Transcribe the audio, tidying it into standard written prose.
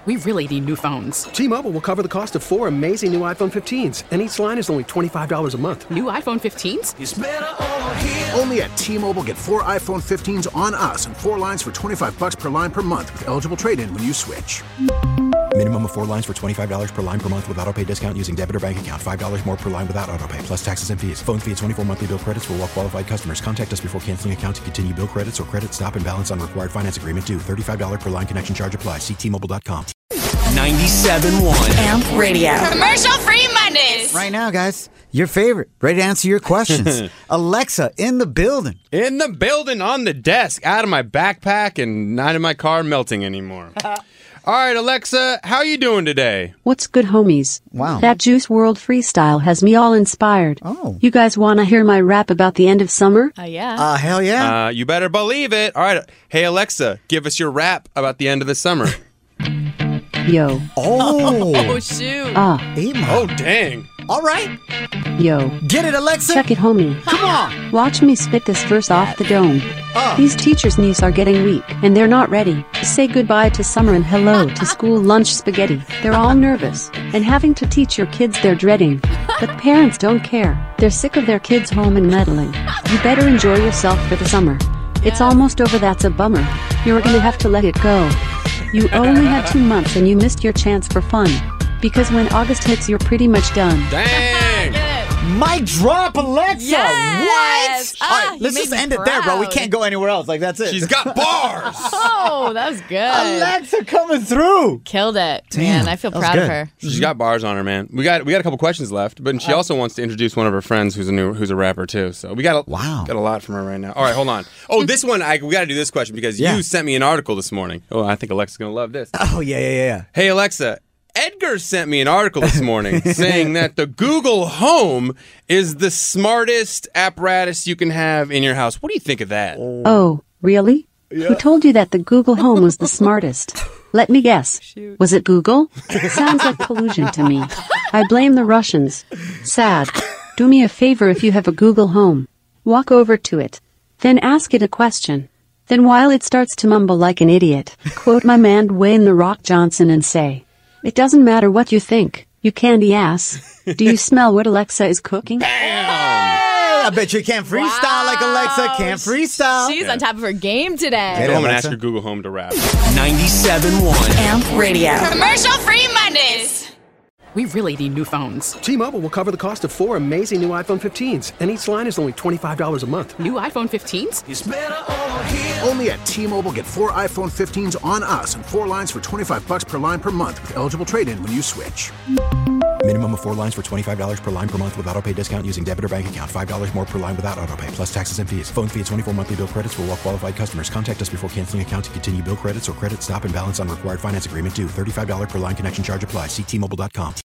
We really need new phones. T-Mobile will cover the cost of 4 amazing new iPhone 15s, and each line is only $25 a month. New iPhone 15s? It's better over here. Only at T-Mobile, get 4 iPhone 15s on us and 4 lines for $25 per line per month with eligible trade-in when you switch. Minimum of 4 lines for $25 per line per month with autopay discount using debit or bank account. $5 more per line without autopay, plus taxes and fees. Phone fee at 24 monthly bill credits for well-qualified customers. Contact us before canceling account to continue bill credits or credit stop and balance on required finance agreement due. $35 per line connection charge applies. See T-Mobile.com. 97.1 AMP Radio. Commercial-free Mondays. Right now, guys, your favorite, ready to answer your questions. Alexa, in the building. In the building, on the desk, out of my backpack, and not in my car melting anymore. All right, Alexa, how you doing today? What's good, homies? Wow. That Juice WRLD freestyle has me all inspired. Oh. You guys want to hear my rap about the end of summer? Yeah. Hell yeah. You better believe it. All right. Hey, Alexa, give us your rap about the end of the summer. Yo. Oh. Shoot. Oh, dang. All right. Yo. Get it, Alexa. Check it, homie. Come on. Watch me spit this verse off the dome. These teachers' knees are getting weak, and they're not ready to say goodbye to summer and hello to school lunch spaghetti. They're all nervous, and having to teach your kids they're dreading. But parents don't care. They're sick of their kids home and meddling. You better enjoy yourself for the summer. It's almost over, that's a bummer. You're gonna have to let it go. You only had 2 months and you missed your chance for fun. Because when August hits, you're pretty much done. Dang. Mic drop, Alexa. Yes. What? All right, let's just end it there, bro. We can't go anywhere else. Like, that's it. She's got bars. Oh, that was good. Alexa coming through. Killed it. Damn, Man, I feel that was proud of good. her. She's got bars on her, man. We got a couple questions left, but she also wants to introduce one of her friends who's a rapper too. So we got a lot from her right now. All right, hold on. Oh, this one we got to do this question because you sent me an article this morning. Oh, I think Alexa's gonna love this. Oh yeah. Hey Alexa, Edgar sent me an article this morning saying that the Google Home is the smartest apparatus you can have in your house. What do you think of that? Oh, really? Who told you that the Google Home was the smartest? Let me guess. Was it Google? Sounds like collusion to me. I blame the Russians. Sad. Do me a favor if you have a Google Home. Walk over to it. Then ask it a question. Then while it starts to mumble like an idiot, quote my man Dwayne "The Rock" Johnson and say, "It doesn't matter what you think, you candy ass. Do you smell what Alexa is cooking?" I bet you can't freestyle like Alexa. Can't freestyle. She's on top of her game today. Go home and ask your Google Home to rap. 97.1 AMP Radio. Commercial-free Mondays. We really need new phones. T-Mobile will cover the cost of 4 amazing new iPhone 15s, and each line is only $25 a month. New iPhone 15s? It's better over here. Only at T-Mobile, get 4 iPhone 15s on us and 4 lines for $25 per line per month with eligible trade-in when you switch. Minimum of 4 lines for $25 per line per month with autopay discount using debit or bank account. $5 more per line without autopay, plus taxes and fees. Phone fee at 24 monthly bill credits for well-qualified customers. Contact us before canceling account to continue bill credits or credit stop and balance on required finance agreement due. $35 per line connection charge applies. See T-Mobile.com.